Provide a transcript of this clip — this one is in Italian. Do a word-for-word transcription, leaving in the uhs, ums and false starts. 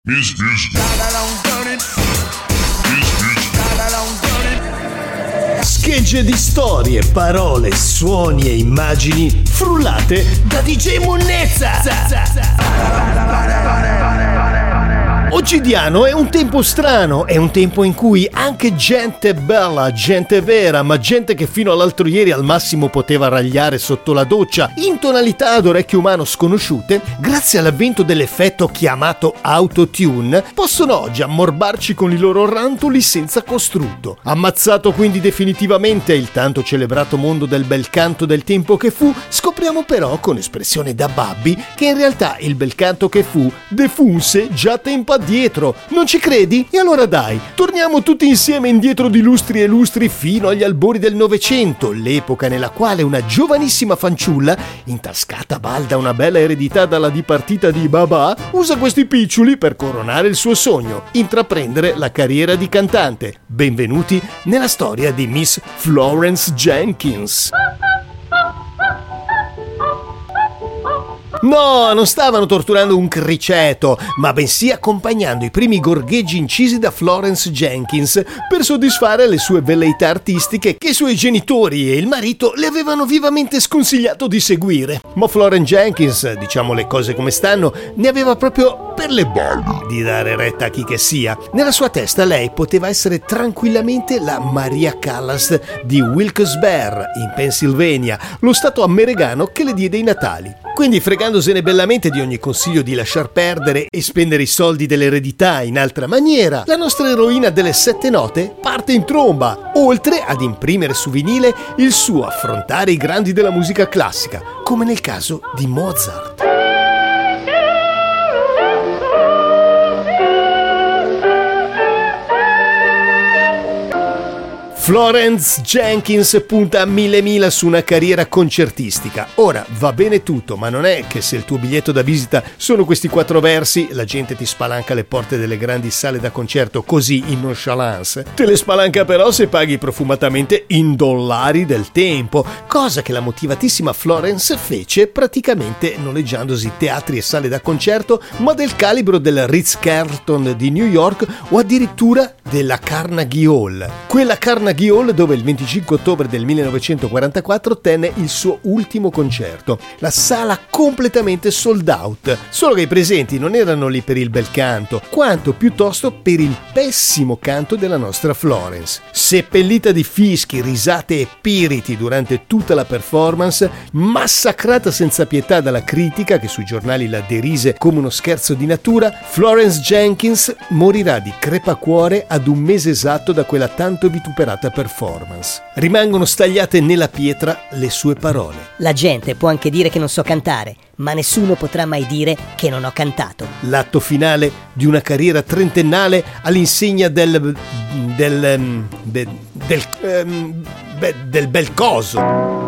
Music, music. Schegge di storie, parole, suoni e immagini frullate da D J Monnezza. Oggidiano è un tempo strano, è un tempo in cui anche gente bella, gente vera, ma gente che fino all'altro ieri al massimo poteva ragliare sotto la doccia in tonalità ad orecchio umano sconosciute, grazie all'avvento dell'effetto chiamato autotune, possono oggi ammorbarci con i loro rantoli senza costrutto. Ammazzato quindi definitivamente il tanto celebrato mondo del bel canto del tempo che fu, scopriamo però con espressione da babbi che in realtà il bel canto che fu defunse già tempo addietro. Non ci credi? E allora dai, torniamo tutti insieme indietro di lustri e lustri fino agli albori del Novecento, l'epoca nella quale una giovanissima fanciulla, intascata balda una bella eredità dalla dipartita di babà, usa questi piccioli per coronare il suo sogno, intraprendere la carriera di cantante. Benvenuti nella storia di Miss Florence Jenkins. No, non stavano torturando un criceto, ma bensì accompagnando i primi gorgheggi incisi da Florence Jenkins per soddisfare le sue velleità artistiche che i suoi genitori e il marito le avevano vivamente sconsigliato di seguire. Ma Florence Jenkins, diciamo le cose come stanno, ne aveva proprio per le balle di dare retta a chi che sia. Nella sua testa lei poteva essere tranquillamente la Maria Callas di Wilkes-Barre, in Pennsylvania, lo stato americano che le diede i natali. Quindi, fregandosene bellamente di ogni consiglio di lasciar perdere e spendere i soldi dell'eredità in altra maniera, la nostra eroina delle sette note parte in tromba, oltre ad imprimere su vinile il suo affrontare i grandi della musica classica, come nel caso di Mozart. Florence Jenkins punta a mille mila su una carriera concertistica. Ora, va bene tutto, ma non è che se il tuo biglietto da visita sono questi quattro versi, la gente ti spalanca le porte delle grandi sale da concerto così in nonchalance. Te le spalanca però se paghi profumatamente in dollari del tempo, cosa che la motivatissima Florence fece praticamente noleggiandosi teatri e sale da concerto, ma del calibro del Ritz-Carlton di New York o addirittura della Carnegie Hall. Quella Carnegie Hall dove il venticinque ottobre del millenovecentoquarantaquattro tenne il suo ultimo concerto. La sala completamente sold out, solo che i presenti non erano lì per il bel canto, quanto piuttosto per il pessimo canto della nostra Florence. Seppellita di fischi, risate e piriti durante tutta la performance, massacrata senza pietà dalla critica che sui giornali la derise come uno scherzo di natura, Florence Jenkins morirà di crepacuore ad un mese esatto da quella tanto vituperata performance. Rimangono stagliate nella pietra le sue parole. La gente può anche dire che non so cantare, ma nessuno potrà mai dire che non ho cantato. L'atto finale di una carriera trentennale all'insegna del del del, del, del, del bel coso.